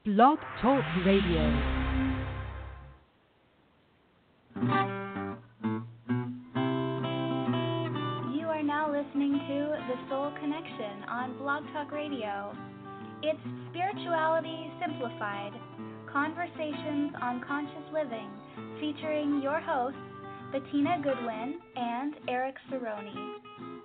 Blog Talk Radio. You are now listening to The Soul Connection on Blog Talk Radio. It's spirituality simplified, conversations on conscious living, featuring your hosts, Bettina Goodwin and Eric Cerrone.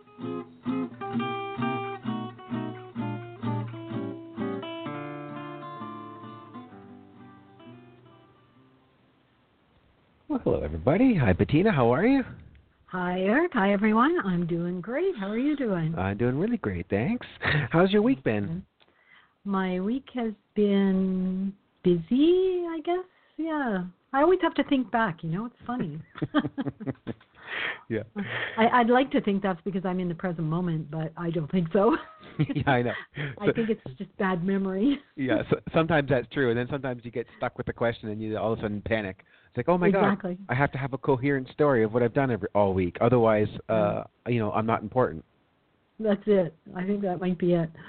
Well, hello, everybody. Hi, Bettina. How are you? Hi, Eric. Hi, everyone. I'm doing great. How are you doing? I'm doing really great, thanks. How's your week been? My week has been busy, I guess. Yeah. I always have to think back, it's funny. Yeah. I'd like to think that's because I'm in the present moment, but I don't think so. Yeah, I know. I think it's just bad memory. Yeah, so sometimes that's true, and then sometimes you get stuck with the question and you all of a sudden panic. It's like, oh my Exactly. God, I have to have a coherent story of what I've done all week. Otherwise, I'm not important. That's it. I think that might be it.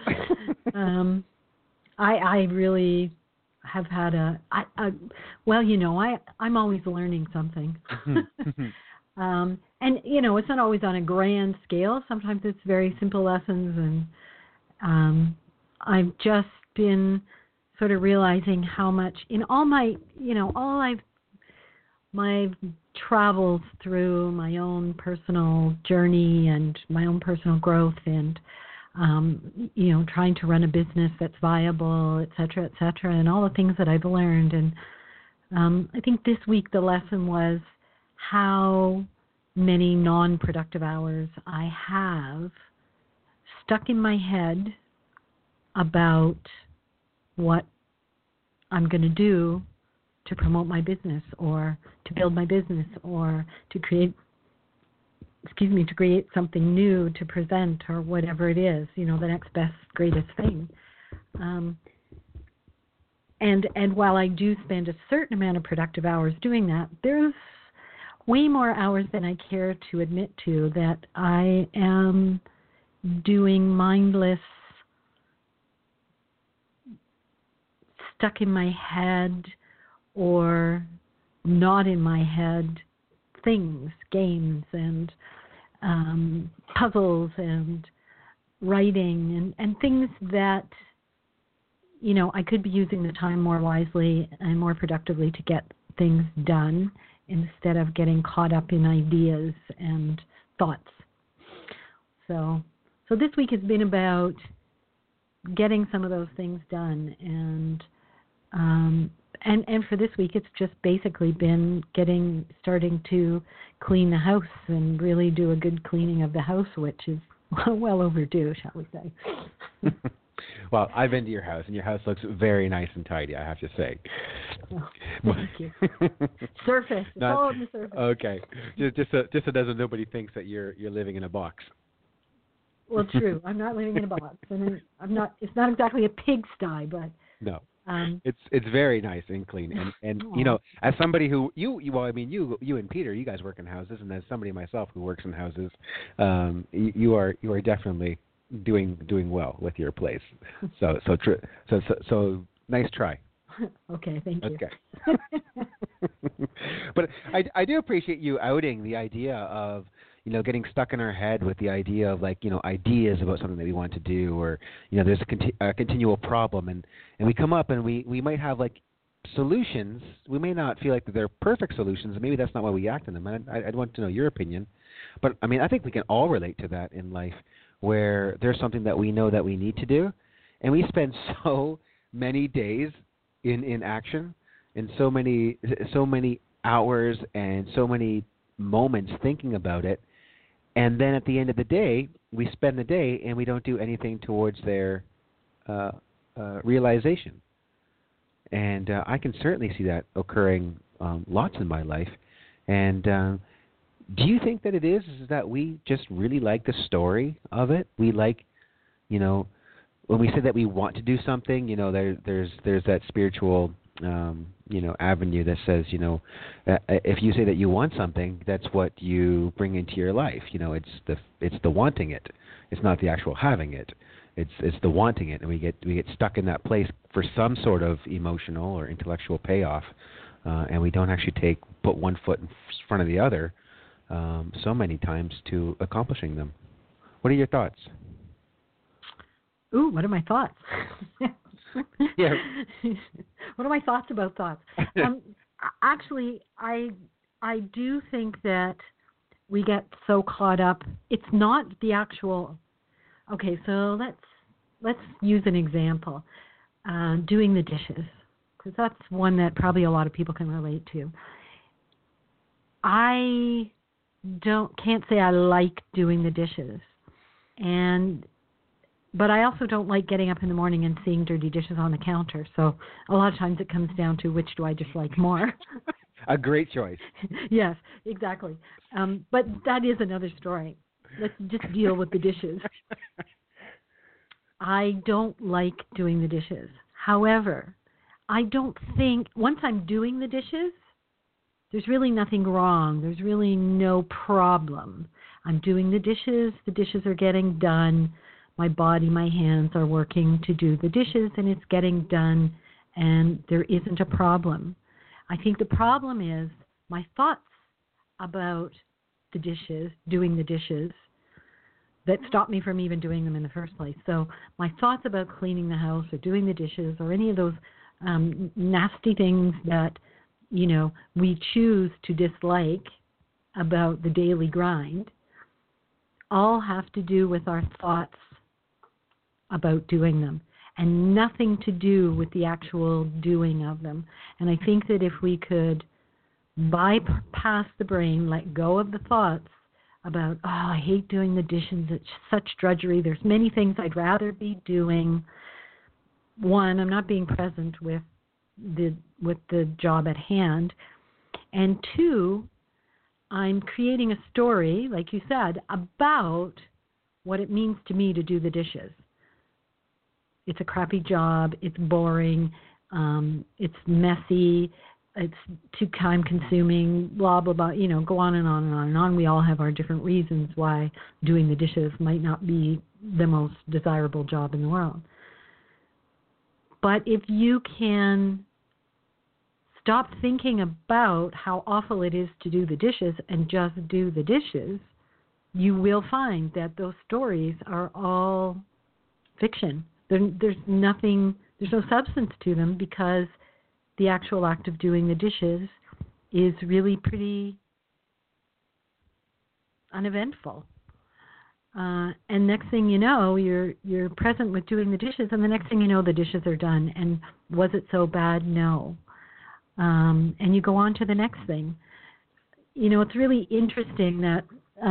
I really have had I'm always learning something. And, it's not always on a grand scale. Sometimes it's very simple lessons. And I've just been sort of realizing how much in all my travels through my own personal journey and my own personal growth and, trying to run a business that's viable, et cetera, and all the things that I've learned. And I think this week the lesson was how many non-productive hours I have stuck in my head about what I'm going to do to promote my business or to build my business or to create something new to present or whatever it is, the next best, greatest thing. And while I do spend a certain amount of productive hours doing that, there's way more hours than I care to admit to that I am doing mindless, stuck in my head or not in my head things, games and puzzles and writing and things that, I could be using the time more wisely and more productively to get things done instead of getting caught up in ideas and thoughts. So this week has been about getting some of those things done, and for this week it's just basically been starting to clean the house and really do a good cleaning of the house, which is well overdue, shall we say. Well, I've been to your house, and your house looks very nice and tidy, I have to say. Oh, thank you. Surface. It's all on the surface. Okay. Just so nobody thinks that you're living in a box. Well, true. I'm not living in a box, and I'm not. It's not exactly a pigsty, but no. It's very nice and clean, and as somebody who you and Peter, you guys work in houses, and as somebody myself who works in houses, you are definitely doing well with your place. So nice try. Okay, thank you. Okay. But I do appreciate you outing the idea of getting stuck in our head with the idea of ideas about something that we want to do, or there's a continual problem, and we come up and we might have solutions. We may not feel like they're perfect solutions, and maybe that's not why we act on them. And I'd want to know your opinion, but I think we can all relate to that in life, where there's something that we know that we need to do, and we spend so many days in action, and so many hours and so many moments thinking about it, and then at the end of the day, we spend the day and we don't do anything towards their realization. And I can certainly see that occurring lots in my life. And do you think that it is that we just really like the story of it? We like, when we say that we want to do something, there's that spiritual, avenue that says, if you say that you want something, that's what you bring into your life. It's the wanting it. It's not the actual having it. It's the wanting it, and we get stuck in that place for some sort of emotional or intellectual payoff, and we don't actually put one foot in front of the other so many times to accomplishing them. What are your thoughts? Ooh, what are my thoughts? Yeah. What are my thoughts about thoughts? Actually, I do think that we get so caught up. It's not the actual. Okay, so let's use an example. Doing the dishes, because that's one that probably a lot of people can relate to. I can't say I like doing the dishes, but I also don't like getting up in the morning and seeing dirty dishes on the counter. So a lot of times it comes down to which do I dislike more. A great choice. Yes, exactly. But that is another story. Let's just deal with the dishes. I don't like doing the dishes. However, I don't think once I'm doing the dishes, there's really nothing wrong. There's really no problem. I'm doing the dishes are getting done. My body, my hands are working to do the dishes, and it's getting done, and there isn't a problem. I think the problem is my thoughts about the dishes, doing the dishes, that stop me from even doing them in the first place. So my thoughts about cleaning the house or doing the dishes or any of those nasty things that, we choose to dislike about the daily grind all have to do with our thoughts about doing them and nothing to do with the actual doing of them. And I think that if we could bypass the brain, let go of the thoughts about, I hate doing the dishes, it's such drudgery, there's many things I'd rather be doing. One, I'm not being present with the job at hand. And two, I'm creating a story, like you said, about what it means to me to do the dishes. It's a crappy job, it's boring, it's messy, it's too time-consuming, blah, blah, blah, go on and on and on and on. We all have our different reasons why doing the dishes might not be the most desirable job in the world. But if you can stop thinking about how awful it is to do the dishes and just do the dishes, you will find that those stories are all fiction. There's no substance to them because the actual act of doing the dishes is really pretty uneventful. And next thing you know, you're present with doing the dishes, and the next thing you know, the dishes are done. And was it so bad? No. And you go on to the next thing. It's really interesting that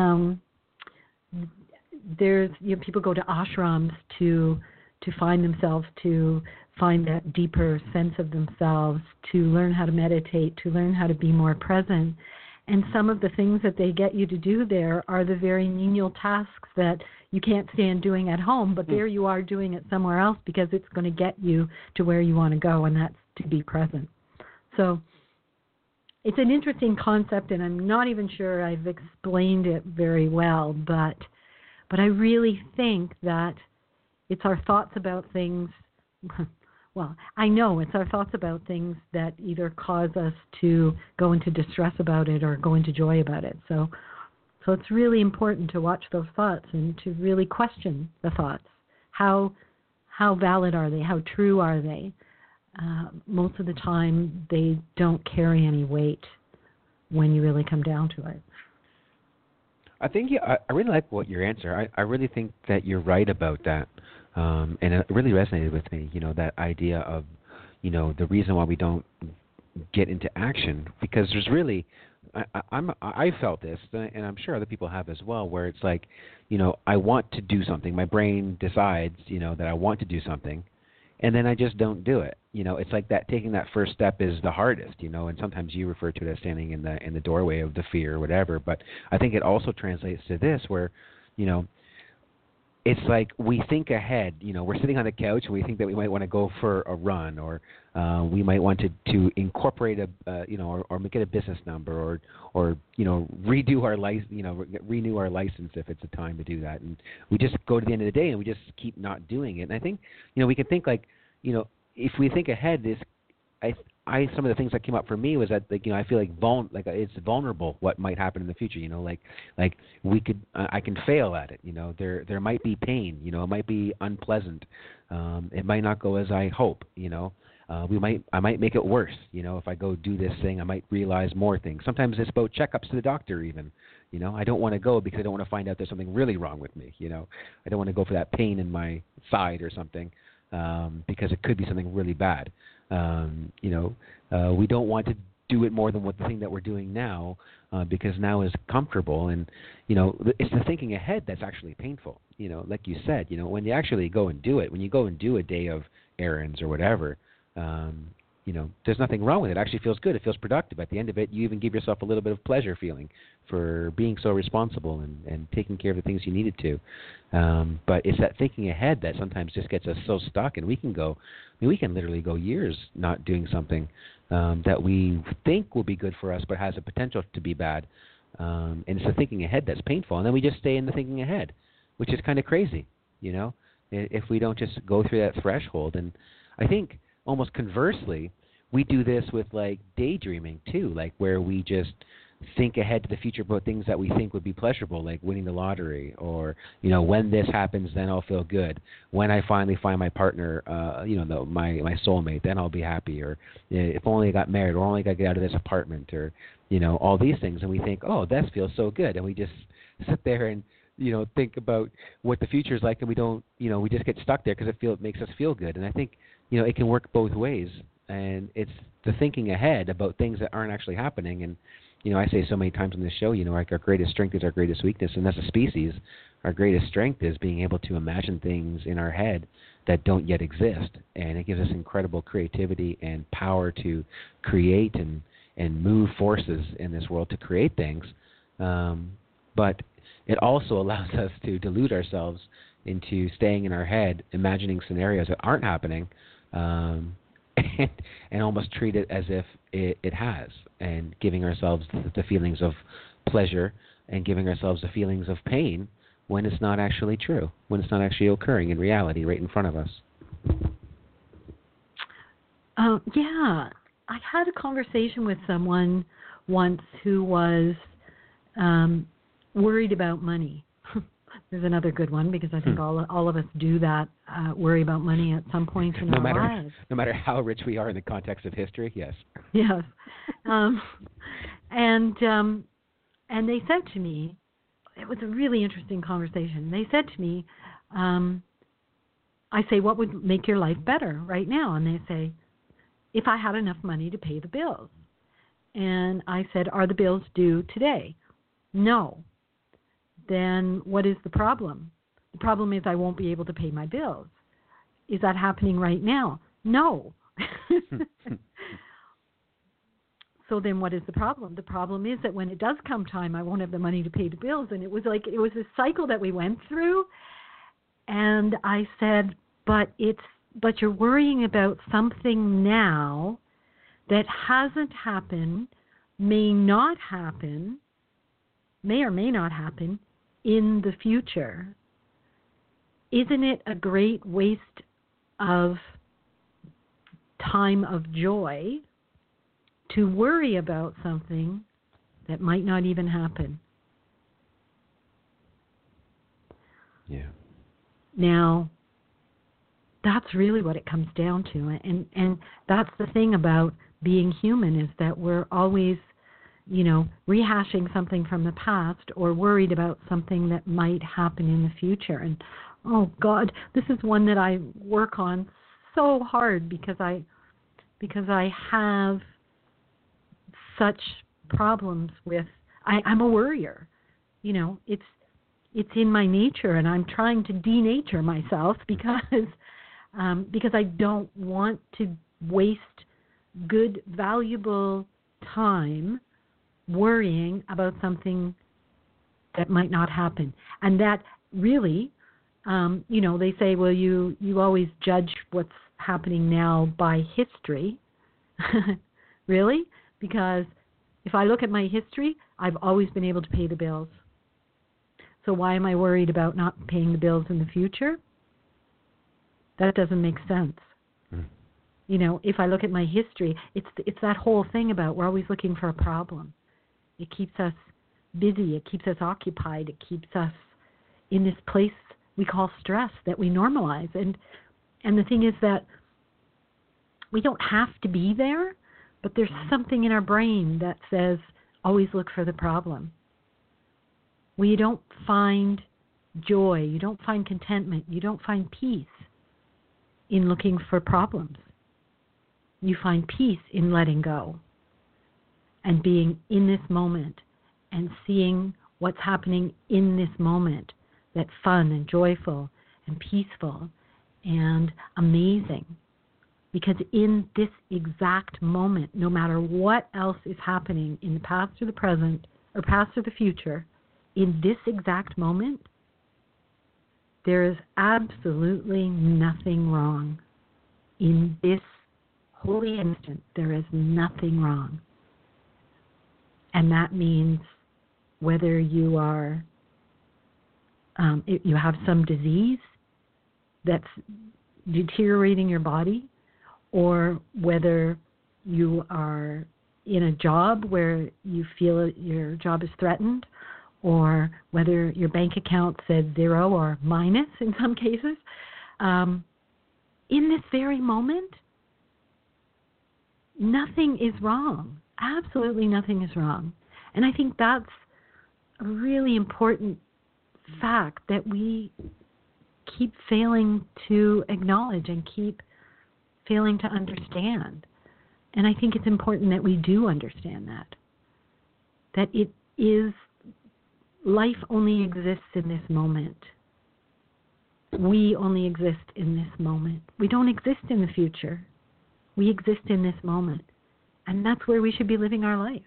there's people go to ashrams to find themselves, to find that deeper sense of themselves, to learn how to meditate, to learn how to be more present. And some of the things that they get you to do there are the very menial tasks that you can't stand doing at home, but there you are doing it somewhere else because it's going to get you to where you want to go, and that's to be present. So it's an interesting concept, and I'm not even sure I've explained it very well, but I really think that it's our thoughts about things. Well, I know it's our thoughts about things that either cause us to go into distress about it or go into joy about it. So it's really important to watch those thoughts and to really question the thoughts. How valid are they? How true are they? Most of the time, they don't carry any weight when you really come down to it. I think I really like your answer. I really think that you're right about that. And it really resonated with me, that idea of, the reason why we don't get into action, because there's really, I felt this, and I'm sure other people have as well, where it's like, I want to do something. My brain decides, that I want to do something, and then I just don't do it. It's like that taking that first step is the hardest, and sometimes you refer to it as standing in the doorway of the fear or whatever, but I think it also translates to this where, it's like we think ahead. We're sitting on the couch and we think that we might want to go for a run, or we might want to incorporate or get a business number, or redo our renew our license if it's a time to do that. And we just go to the end of the day and we just keep not doing it. And I think we can think like if we think ahead, some of the things that came up for me was that I feel like it's vulnerable what might happen in the future. Like we could I can fail at it. There might be pain. It might be unpleasant. It might not go as I hope. I might make it worse. If I go do this thing, I might realize more things. Sometimes it's about checkups to the doctor even. I don't want to go because I don't want to find out there's something really wrong with me. I don't want to go for that pain in my side or something because it could be something really bad. We don't want to do it more than the thing that we're doing now because now is comfortable. And, it's the thinking ahead that's actually painful. Like you said, when you actually go and do it, when you go and do a day of errands or whatever, there's nothing wrong with it. It actually feels good. It feels productive. At the end of it, you even give yourself a little bit of pleasure feeling for being so responsible and taking care of the things you needed to. But it's that thinking ahead that sometimes just gets us so stuck, and we can literally go years not doing something that we think will be good for us but has a potential to be bad. And it's the thinking ahead that's painful. And then we just stay in the thinking ahead, which is kind of crazy, if we don't just go through that threshold. And I think almost conversely, we do this with like daydreaming too, like where we just think ahead to the future about things that we think would be pleasurable, like winning the lottery, or when this happens, then I'll feel good. When I finally find my partner, my soulmate, then I'll be happy. Or if only I got married, or only I got to get out of this apartment, or all these things. And we think, oh, that feels so good, and we just sit there and think about what the future is like, and we don't, we just get stuck there because it makes us feel good. And I think it can work both ways, and it's the thinking ahead about things that aren't actually happening. And I say so many times on this show, like our greatest strength is our greatest weakness, and as a species, our greatest strength is being able to imagine things in our head that don't yet exist, and it gives us incredible creativity and power to create and move forces in this world to create things. But it also allows us to delude ourselves into staying in our head, imagining scenarios that aren't happening, and almost treat it as if it has, and giving ourselves the feelings of pleasure and giving ourselves the feelings of pain when it's not actually true, when it's not actually occurring in reality right in front of us. Yeah. I had a conversation with someone once who was worried about money. There's another good one, because I think all of us do that, worry about money at some point in our lives. No matter how rich we are in the context of history, yes. Yes. And they said to me, it was a really interesting conversation. They said to me, I say, what would make your life better right now? And they say, if I had enough money to pay the bills. And I said, are the bills due today? No. Then what is the problem? The problem is I won't be able to pay my bills. Is that happening right now? No. So then what is the problem? The problem is that when it does come time, I won't have the money to pay the bills. And it was this cycle that we went through. And I said, but you're worrying about something now that hasn't happened, may or may not happen in the future. Isn't it a great waste of time of joy to worry about something that might not even happen? Yeah. Now, that's really what it comes down to. And that's the thing about being human, is that we're always, rehashing something from the past or worried about something that might happen in the future. And, oh, God, this is one that I work on so hard because I have such problems with, I'm a worrier. It's in my nature, and I'm trying to denature myself because I don't want to waste good, valuable time worrying about something that might not happen. And that really, They say, well, you always judge what's happening now by history. Really? Because if I look at my history, I've always been able to pay the bills. So why am I worried about not paying the bills in the future? That doesn't make sense. If I look at my history, it's that whole thing about we're always looking for a problem. It keeps us busy. It keeps us occupied. It keeps us in this place we call stress that we normalize. And the thing is that we don't have to be there, but there's something in our brain that says always look for the problem. Where you don't find joy, you don't find contentment, you don't find peace in looking for problems. You find peace in letting go and being in this moment and seeing what's happening in this moment that's fun and joyful and peaceful and amazing. Because in this exact moment, no matter what else is happening in the past or the present or past or the future, in this exact moment, there is absolutely nothing wrong. In this holy instant, there is nothing wrong. And that means whether you are, you have some disease that's deteriorating your body, or whether you are in a job where you feel your job is threatened, or whether your bank account said 0 or minus in some cases, in this very moment, nothing is wrong. Absolutely nothing is wrong. And I think that's a really important fact that we keep failing to acknowledge and keep failing to understand. And I think it's important that we do understand that it is, life only exists in this moment. We only exist in this moment. We don't exist in the future. We exist in this moment. And that's where we should be living our life.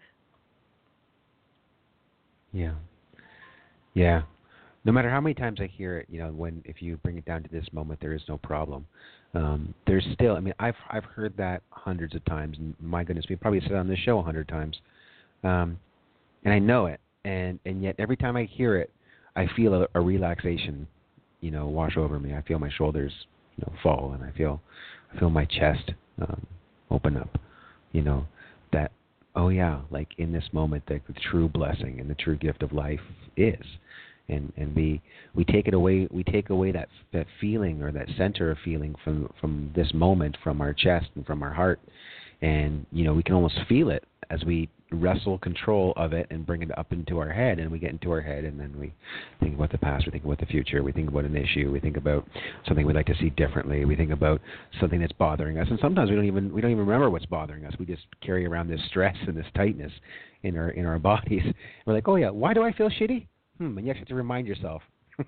Yeah. Yeah. No matter how many times I hear it, if you bring it down to this moment, there is no problem. There's still, I've heard that hundreds of times, and my goodness, we've probably said it on this show 100 times. And I know it, and yet every time I hear it, I feel a relaxation, wash over me. I feel my shoulders, fall, and I feel my chest open up, that, oh yeah, like in this moment, the true blessing and the true gift of life is. And we take it away. We take away that feeling or that center of feeling from this moment, from our chest and from our heart, and we can almost feel it as we wrestle control of it and bring it up into our head. And we get into our head, and then we think about the past. We think about the future. We think about an issue. We think about something we'd like to see differently. We think about something that's bothering us. And sometimes we don't even remember what's bothering us. We just carry around this stress and this tightness in our bodies. We're like, oh yeah, why do I feel shitty? And you actually have to remind yourself.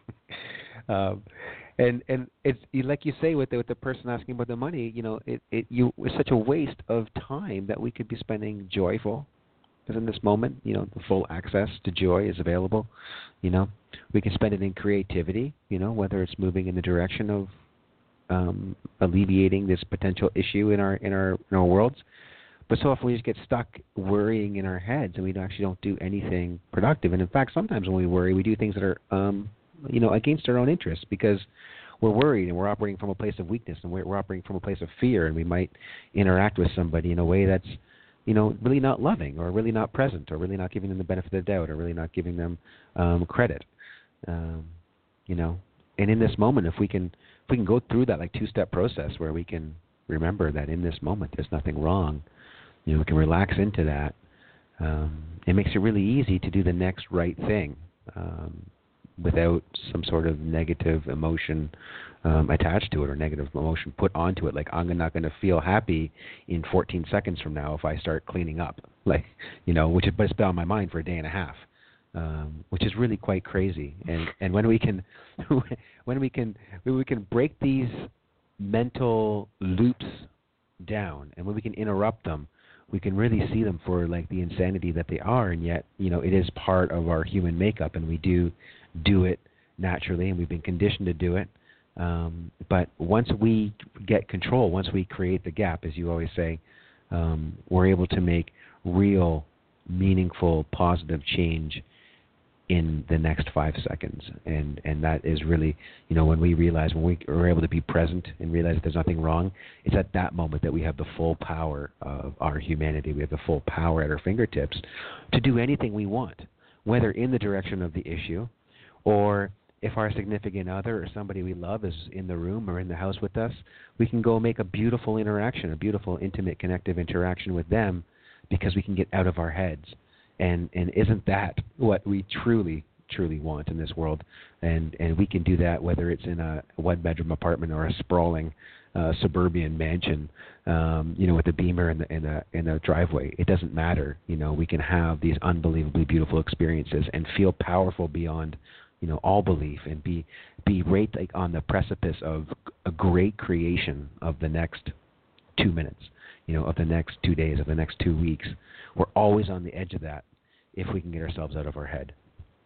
And it's like you say with the person asking about the money, it's such a waste of time that we could be spending joyful. Because in this moment, the full access to joy is available. We can spend it in creativity. Whether it's moving in the direction of alleviating this potential issue in our worlds. But so often we just get stuck worrying in our heads, and we actually don't do anything productive. And in fact, sometimes when we worry, we do things that are, against our own interests, because we're worried and we're operating from a place of weakness, and we're operating from a place of fear, and we might interact with somebody in a way that's, really not loving, or really not present, or really not giving them the benefit of the doubt, or really not giving them credit. And in this moment, if we can go through that like two-step process where we can remember that in this moment there's nothing wrong. We can relax into that. It makes it really easy to do the next right thing without some sort of negative emotion attached to it, or negative emotion put onto it. Like, I'm not going to feel happy in 14 seconds from now if I start cleaning up, which has been on my mind for a day and a half, which is really quite crazy. And when we can break these mental loops down, and when we can interrupt them, we can really see them for like the insanity that they are, and yet it is part of our human makeup, and we do it naturally, and we've been conditioned to do it. But once we get control, once we create the gap, as you always say, we're able to make real, meaningful, positive change in the next 5 seconds. And that is really, when we realize, when we're able to be present and realize that there's nothing wrong, it's at that moment that we have the full power of our humanity. We have the full power at our fingertips to do anything we want, whether in the direction of the issue, or if our significant other or somebody we love is in the room or in the house with us, we can go make a beautiful interaction, a beautiful, intimate, connective interaction with them, because we can get out of our heads. And isn't that what we truly, truly want in this world? And we can do that whether it's in a one-bedroom apartment or a sprawling suburban mansion, with a Beamer in a driveway. It doesn't matter. We can have these unbelievably beautiful experiences and feel powerful beyond all belief, and be right on the precipice of a great creation of the next 2 minutes, of the next 2 days, of the next 2 weeks. We're always on the edge of that if we can get ourselves out of our head.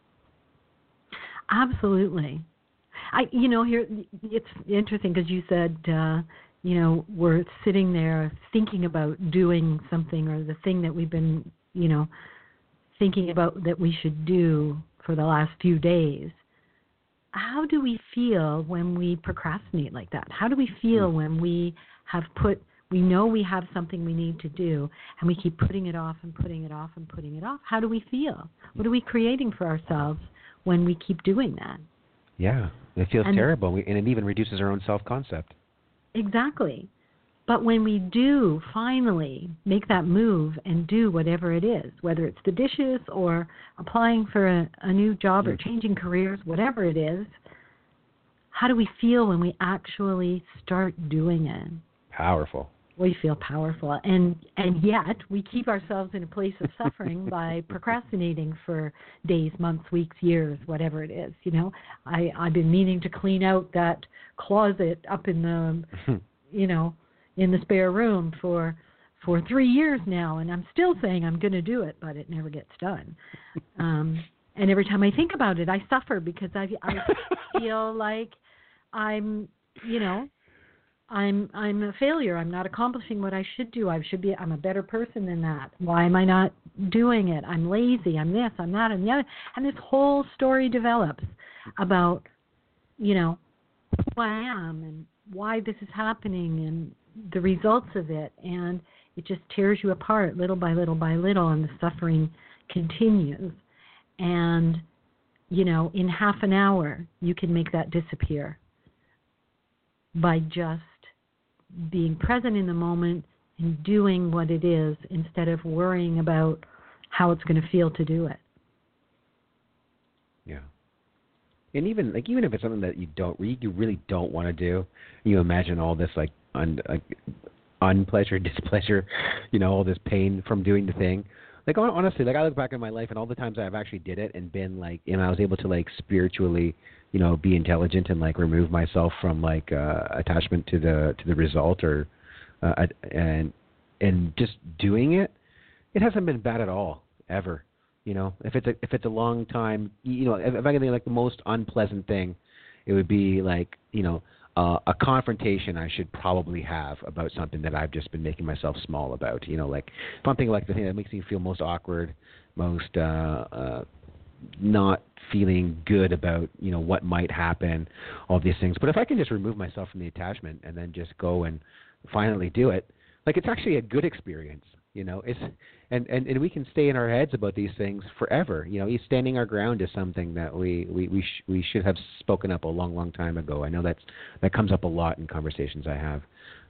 Absolutely. Here it's interesting because you said, we're sitting there thinking about doing something, or the thing that we've been, thinking about that we should do for the last few days. How do we feel when we procrastinate like that? How do we feel when we know we have something we need to do, and we keep putting it off and putting it off and putting it off? How do we feel? What are we creating for ourselves when we keep doing that? Yeah, it feels terrible, and it even reduces our own self-concept. Exactly. But when we do finally make that move and do whatever it is, whether it's the dishes or applying for a new job or changing careers, whatever it is, how do we feel when we actually start doing it? Powerful. We feel powerful. And yet we keep ourselves in a place of suffering by procrastinating for days, months, weeks, years, whatever it is. I've been meaning to clean out that closet up in the, in the spare room for 3 years now, and I'm still saying I'm going to do it, but it never gets done. And every time I think about it, I suffer because I feel like I'm a failure. I'm not accomplishing what I should do. I'm a better person than that. Why am I not doing it? I'm lazy. I'm this, I'm that, and the other. And this whole story develops about, who I am and why this is happening and the results of it. And it just tears you apart little by little by little, and the suffering continues. And, in half an hour, you can make that disappear by just being present in the moment and doing what it is instead of worrying about how it's going to feel to do it. Yeah. And even if it's something that you really don't want to do, you imagine all this unpleasure, displeasure, all this pain from doing the thing. Honestly, I look back in my life and all the times I've actually did it and been and I was able to spiritually, be intelligent and remove myself from attachment to the result or and just doing it. It hasn't been bad at all ever. If it's a long time, if I can think the most unpleasant thing, it would be a confrontation I should probably have about something that I've just been making myself small about. If I'm thinking the thing that makes me feel most awkward, most not feeling good about, what might happen, all these things. But if I can just remove myself from the attachment and then just go and finally do it, it's actually a good experience. It's and we can stay in our heads about these things forever. Standing our ground is something that we should have spoken up a long time ago. I know that comes up a lot in conversations I have.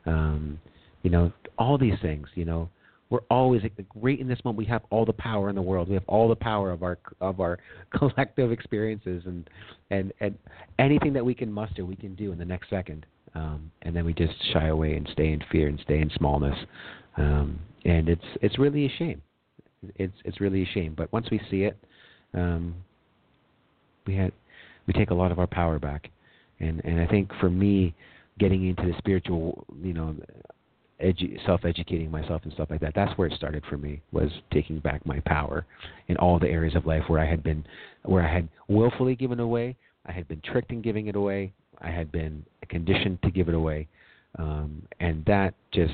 All these things. We're always right in this moment. We have all the power in the world. We have all the power of our collective experiences, and anything that we can muster, we can do in the next second. And then we just shy away and stay in fear and stay in smallness. And it's really a shame. It's really a shame. But once we see it, we take a lot of our power back. And I think for me, getting into the spiritual, self-educating myself and stuff like that, that's where it started for me, was taking back my power in all the areas of life where I had willfully given away, I had been tricked in giving it away. I had been conditioned to give it away, and that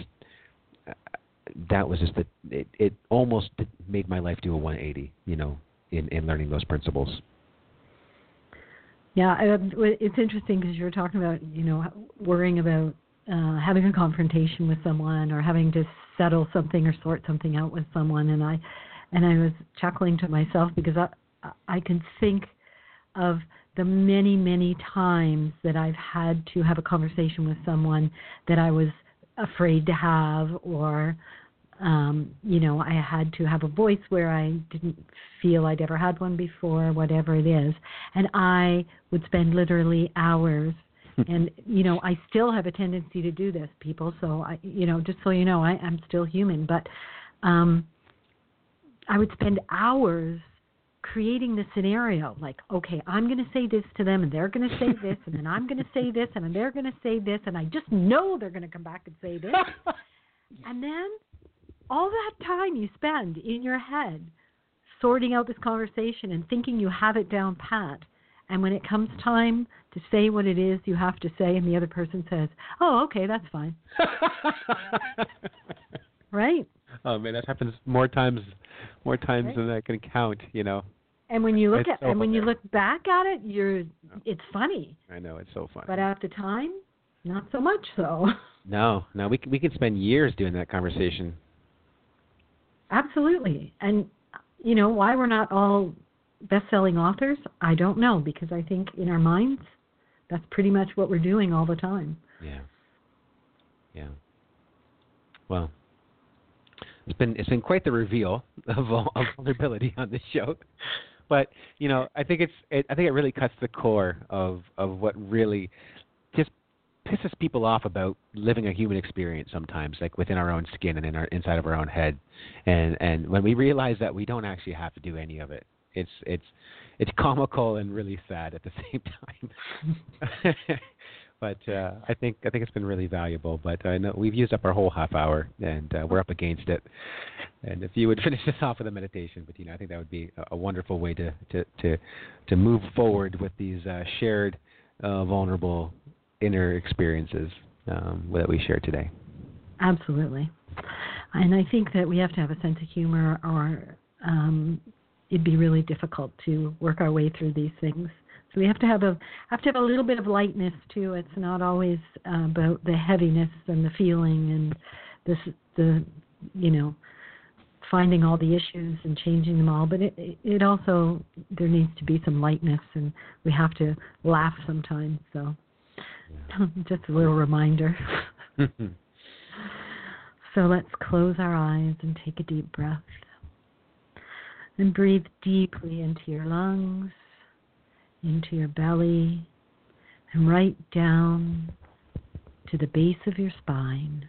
was just it almost made my life do a 180. In learning those principles. Yeah, it's interesting because you were talking about worrying about having a confrontation with someone or having to settle something or sort something out with someone, and I was chuckling to myself because I can think of the many, many times that I've had to have a conversation with someone that I was afraid to have, or I had to have a voice where I didn't feel I'd ever had one before, whatever it is, and I would spend literally hours. And I still have a tendency to do this, people. So just so you know, I'm still human, but I would spend hours creating the scenario, like, okay, I'm going to say this to them, and they're going to say this, and then I'm going to say this, and then they're going to say this, and I just know they're going to come back and say this. And then all that time you spend in your head sorting out this conversation and thinking you have it down pat, and when it comes time to say what it is you have to say, and the other person says, oh, okay, that's fine. Right? Oh man, that happens more times right? than I can count. And when you look you look back at it, it's funny. I know, it's so funny. But at the time, not so much so. No, we could spend years doing that conversation. Absolutely. And why we're not all best-selling authors, I don't know, because I think in our minds, that's pretty much what we're doing all the time. Yeah. Well, it's been quite the reveal of vulnerability on this show, but I think it really cuts the core of what really just pisses people off about living a human experience sometimes, like within our own skin and inside of our own head, and when we realize that we don't actually have to do any of it, it's comical and really sad at the same time. But I think it's been really valuable. But I know we've used up our whole half hour, and we're up against it. And if you would finish this off with a meditation, but I think that would be a wonderful way to move forward with these shared, vulnerable inner experiences that we share today. Absolutely. And I think that we have to have a sense of humor, or it'd be really difficult to work our way through these things. So we have to have a little bit of lightness too. It's not always about the heaviness and the feeling and finding all the issues and changing them all. But it also, there needs to be some lightness, and we have to laugh sometimes. So just a little reminder. So let's close our eyes and take a deep breath. And breathe deeply into your lungs, into your belly, and right down to the base of your spine.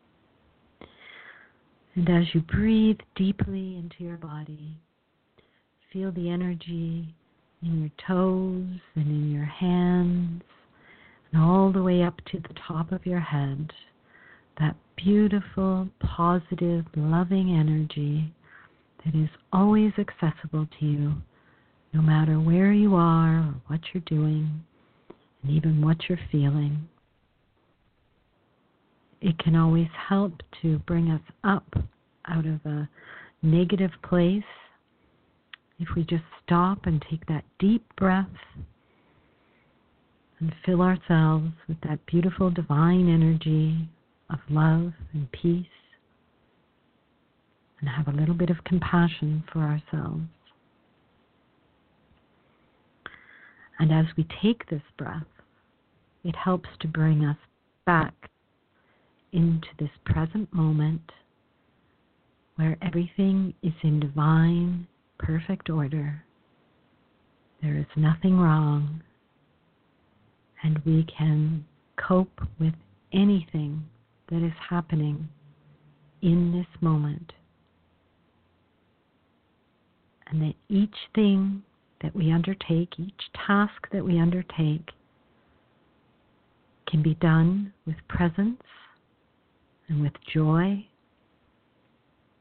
And as you breathe deeply into your body, feel the energy in your toes and in your hands, and all the way up to the top of your head, that beautiful, positive, loving energy that is always accessible to you, no matter where you are or what you're doing, and even what you're feeling. It can always help to bring us up out of a negative place if we just stop and take that deep breath and fill ourselves with that beautiful divine energy of love and peace, and have a little bit of compassion for ourselves. And as we take this breath, it helps to bring us back into this present moment where everything is in divine, perfect order. There is nothing wrong, and we can cope with anything that is happening in this moment. And that each thing that we undertake, each task that we undertake, can be done with presence and with joy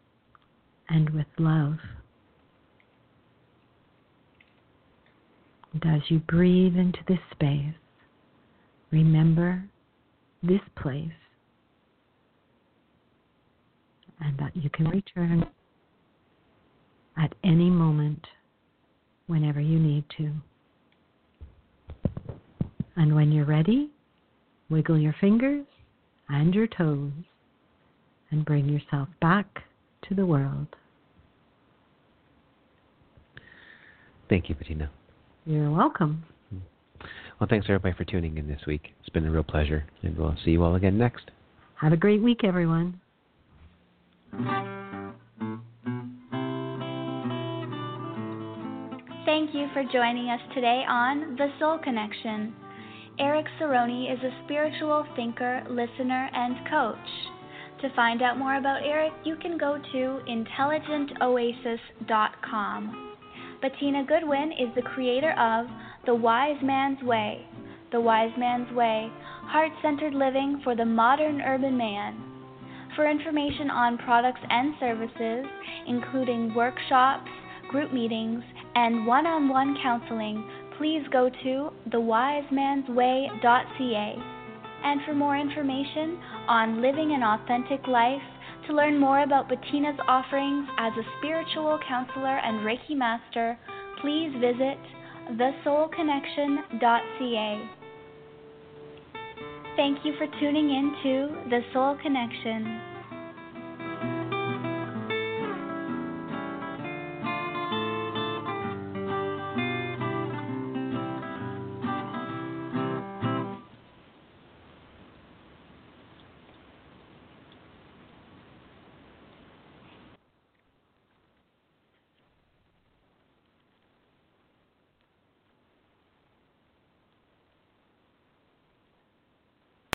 and with love. And as you breathe into this space, remember this place and that you can return at any moment whenever you need to. And when you're ready, wiggle your fingers and your toes and bring yourself back to the world. Thank you, Bettina. You're welcome. Well, thanks everybody for tuning in this week. It's been a real pleasure, and we'll see you all again next. Have a great week, everyone. Thank you for joining us today on The Soul Connection. Eric Cerrone is a spiritual thinker, listener, and coach. To find out more about Eric, you can go to intelligentoasis.com. Bettina Goodwin is the creator of The Wise Man's Way. The Wise Man's Way, heart-centered living for the modern urban man. For information on products and services, including workshops, group meetings, and one-on-one counseling, please go to thewisemansway.ca. And for more information on living an authentic life, to learn more about Bettina's offerings as a spiritual counselor and Reiki master, please visit thesoulconnection.ca. Thank you for tuning in to The Soul Connection.